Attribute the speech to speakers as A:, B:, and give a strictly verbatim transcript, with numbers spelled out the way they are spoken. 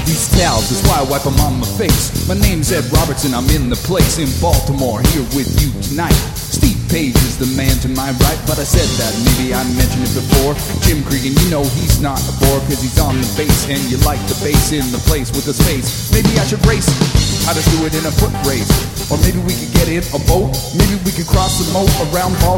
A: these towels, that's why I wipe them on my face. My name's Ed Robertson, I'm in the place in Baltimore, here with you tonight. Steve Page is the man to my right, but I said that, maybe I mentioned it before. Jim Cregan, you know he's not a bore, cause he's on the bass, and you like the bass in the place with the space. Maybe I should race, I just do it in a foot race. Or maybe we could get in a boat, maybe we could cross the moat around Baltimore.